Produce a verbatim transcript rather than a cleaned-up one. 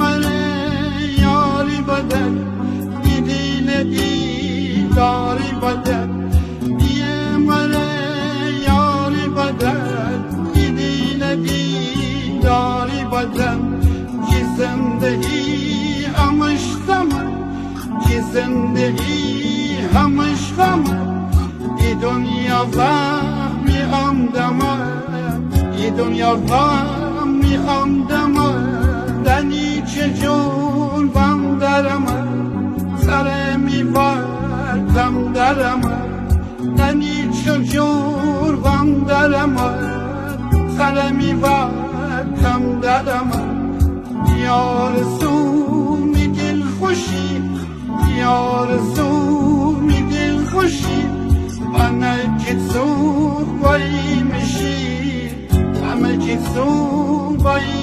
مره یاری بدل دیدین دیداری بدل یه مره یاری بدل دیدین دیداری بدل کی زندگی همش غمه کی زندگی همش غمه ای دنیا وهمی همدمه ای دنیا وهمی همدمه دنی چجور بم درمه سر میبردم درمه دنی چجور بم درمه سر میبردم درمه یارزو می دل خوشی یارزو می دل خوشی همه که تو بایی میشی همه که تو بایی